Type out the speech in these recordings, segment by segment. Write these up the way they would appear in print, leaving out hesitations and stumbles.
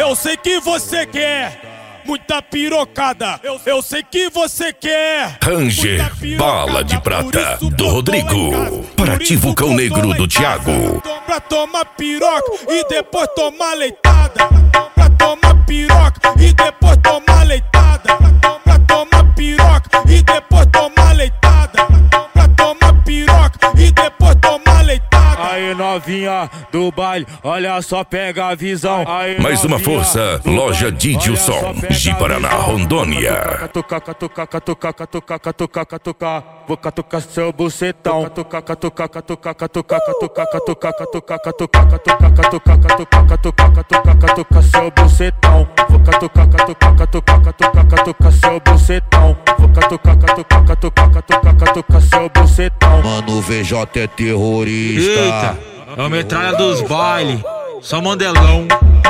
Eu sei que você quer muita pirocada. Eu sei que você quer Ranger, bala de prata do Rodrigo. Para Vulcão Negro do Thiago. Pra tomar piroca e depois tomar leitada. Pra tomar piroca e depois tomar leitada. Pra tomar piroca e depois tomar leitada. Pra tomar piroca e depois tomar leitada. Aí novinha do baile, olha só, pega a visão. Aí, mais uma força, loja Didilson, de Paraná, Rondônia. Catuca, catuca, catuca, catuca, catuca, catuca. Vou catucar seu bucetão. Catuca, catuca, catuca, catuca, catuca, catuca, catuca, catuca, catuca, catuca, catuca, catuca, catuca, catuca seu bucetão. Vou catucar, catuca, catuca, catuca, catuca seu bucetão. Vou catucar, catuca, catuca, catuca, catuca seu bucetão. Mano, VJ é terrorista. Eita, é o metralha dos baile, só mandelão.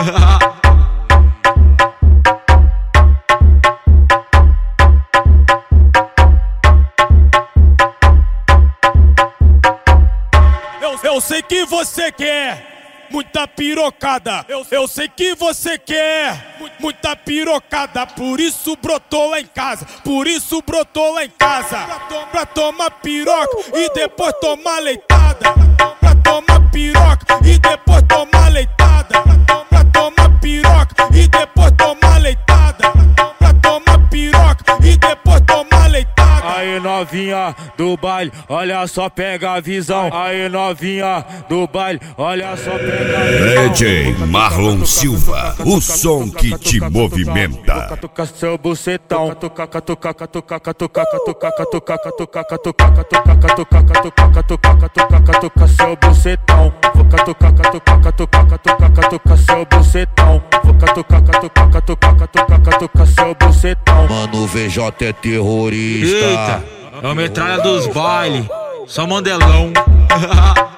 Eu sei que você quer muita pirocada. Eu sei que você quer muita pirocada. Por isso brotou lá em casa. Por isso brotou lá em casa. Pra tomar piroca e depois tomar leitada. Pra tomar piroca e depois tomar leitada. Pra tomar piroca e depois tomar leitada. Pra tomar piroca e depois tomar leitada. Aí novinha do baile, olha só, pega a visão. Aí novinha do baile, olha só, pega a visão. DJ Marlon Silva, o som que te movimenta. Catuca seu bucetão. Catuca, catuca, catuca, catuca, catuca, catuca, catuca, catuca, catuca, catuca, catuca, catuca, catuca, catuca seu bucetão. Vou catuca, catuca, catuca, catuca, catuca seu bucetão. Vou catuca, catuca, catuca, catuca, catuca seu bucetão. Mano, VJ é terrorista. Eita, é o metralha dos baile, só mandelão.